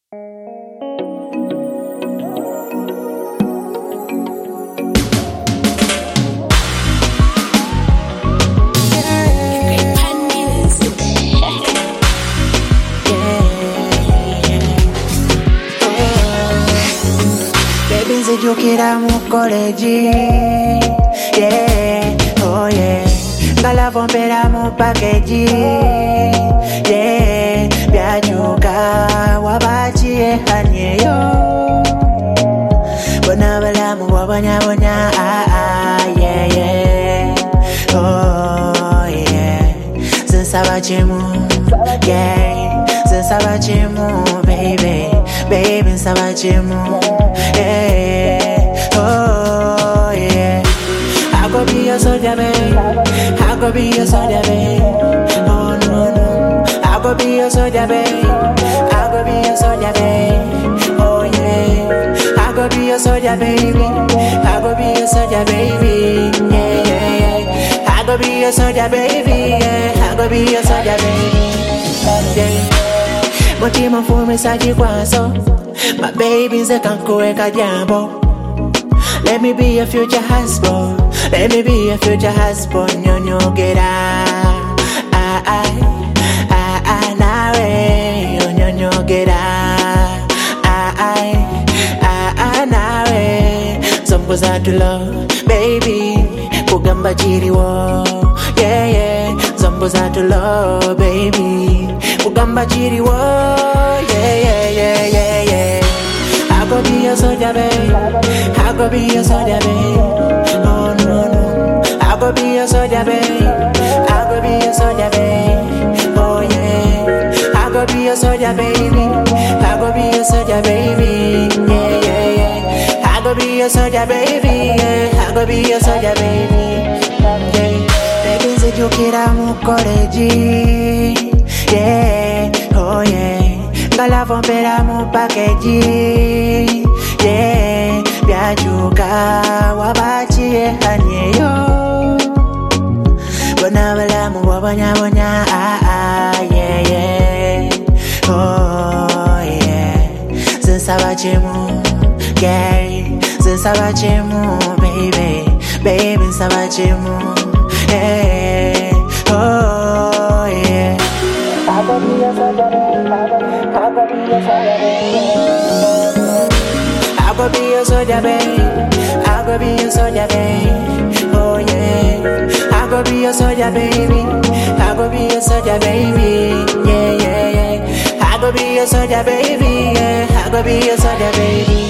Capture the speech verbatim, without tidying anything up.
Nzijukira mu college, yeah, oh yeah. Ngalavumbira mu package, yeah. Byajuka wabachiye hanyeyo, bona balamu wabanyabonya, ah ah, yeah yeah, oh yeah. Zinsaba chimu, yeah. Zinsaba chimu, baby, baby nsaba chimu. Yeah, oh yeah. I go be your soldier, babe. I go be your soldier, babe. Oh no no. I go be your soldier, babe. I go be your soldier, babe. Oh yeah. I go be your soldier, baby. I go be your soldier, baby. Yeah yeah yeah. I go be your soldier, baby. Yeah. I go be your soldier, baby. Yeah. Mutima fume saji kwaso. My baby's a kankuweka jambo. Let me be your future husband. Let me be your future husband. Nyonyo gera ah ah ah ah nawe. Nyonyo gera ah ah ah ah nawe. Zomboza to love, baby. Kugamba chiriwo, yeah yeah. Zomboza to love, baby. Kugamba chiriwo, yeah yeah yeah yeah yeah. I go be your soldier, babe. I go be your soldier, babe. Oh no no. I go be your soldier, babe. I go be your soldier, babe. Oh yeah. I go be your soldier, baby. I go be your soldier, baby. Yeah yeah yeah. I go be your soldier, baby. Yeah. I go be your soldier, baby. Yeah. Baby, nzijukira mu college. Yeah. Oh yeah. Ngalavumbira mu package, yeah. Byajuka wabachiye hanyeyo, bona balamu wabanyabonya, ah ah, yeah yeah, oh yeah. Zinsaba chimu, yeah. Zinsaba chimu, baby, baby nsaba chimu, yeah, oh yeah. I go be your soldier, baby. I go be your soldier, baby. I go be your soldier, baby. I go be your soldier, baby. Oh yeah. I go be your soldier, baby. I go be your soldier, baby. Yeah yeah yeah. I go be your soldier, baby. Yeah. I go be your soldier, baby.